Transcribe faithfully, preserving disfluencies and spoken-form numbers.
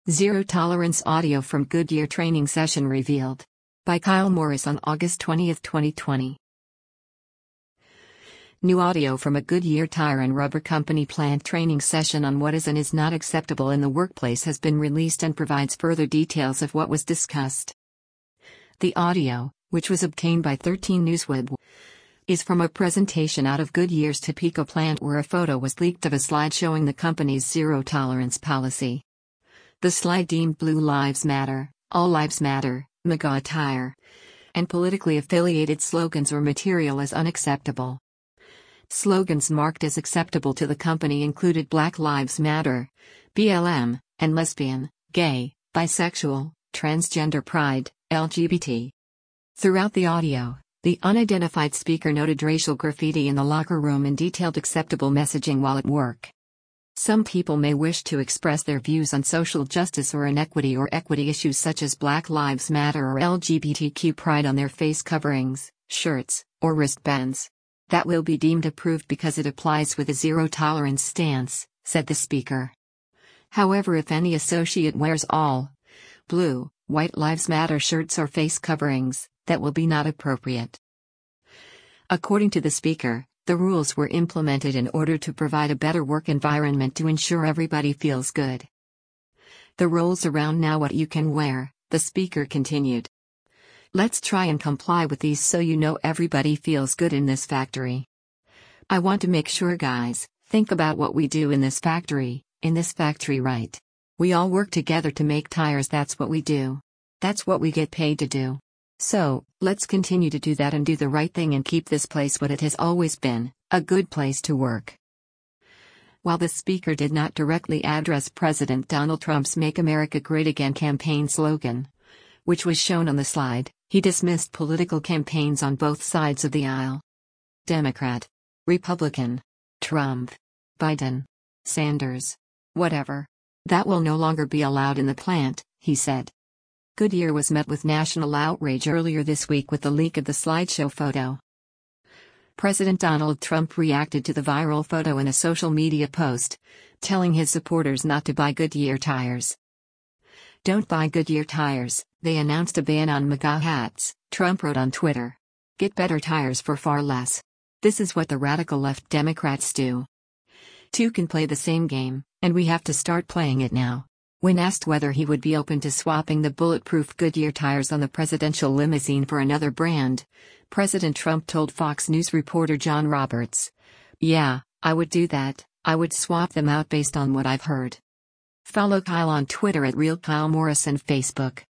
Zero tolerance audio from Goodyear training session revealed. By Kyle Morris on August twentieth, twenty twenty. New audio from a Goodyear Tire and Rubber Company plant training session on what is and is not acceptable in the workplace has been released and provides further details of what was discussed. The audio, which was obtained by thirteen Newsweb, is from a presentation out of Goodyear's Topeka plant where a photo was leaked of a slide showing the company's zero-tolerance policy. The slide deemed Blue Lives Matter, All Lives Matter, MAGA Tire, and politically affiliated slogans or material as unacceptable. Slogans marked as acceptable to the company included Black Lives Matter, B L M, and lesbian, gay, bisexual, transgender pride, L G B T. Throughout the audio, the unidentified speaker noted racial graffiti in the locker room and detailed acceptable messaging while at work. Some people may wish to express their views on social justice or inequity or equity issues such as Black Lives Matter or L G B T Q pride on their face coverings, shirts, or wristbands. That will be deemed approved because it applies with a zero-tolerance stance, said the speaker. However, if any associate wears all blue, white Lives Matter shirts or face coverings, that will be not appropriate. According to the speaker, the rules were implemented in order to provide a better work environment to ensure everybody feels good. The rules around now what you can wear, the speaker continued. Let's try and comply with these so you know everybody feels good in this factory. I want to make sure guys, think about what we do in this factory, in this factory right. We all work together to make tires, that's what we do. That's what we get paid to do. So, let's continue to do that and do the right thing and keep this place what it has always been, a good place to work. While the speaker did not directly address President Donald Trump's Make America Great Again campaign slogan, which was shown on the slide, he dismissed political campaigns on both sides of the aisle. Democrat, Republican, Trump, Biden, Sanders, whatever. That will no longer be allowed in the plant, he said. Goodyear was met with national outrage earlier this week with the leak of the slideshow photo. President Donald Trump reacted to the viral photo in a social media post, telling his supporters not to buy Goodyear tires. Don't buy Goodyear tires, they announced a ban on MAGA hats, Trump wrote on Twitter. Get better tires for far less. This is what the radical left Democrats do. Two can play the same game, and we have to start playing it now. When asked whether he would be open to swapping the bulletproof Goodyear tires on the presidential limousine for another brand, President Trump told Fox News reporter John Roberts, "Yeah, I would do that, I would swap them out based on what I've heard." Follow Kyle on Twitter at Real Kyle Morris and Facebook.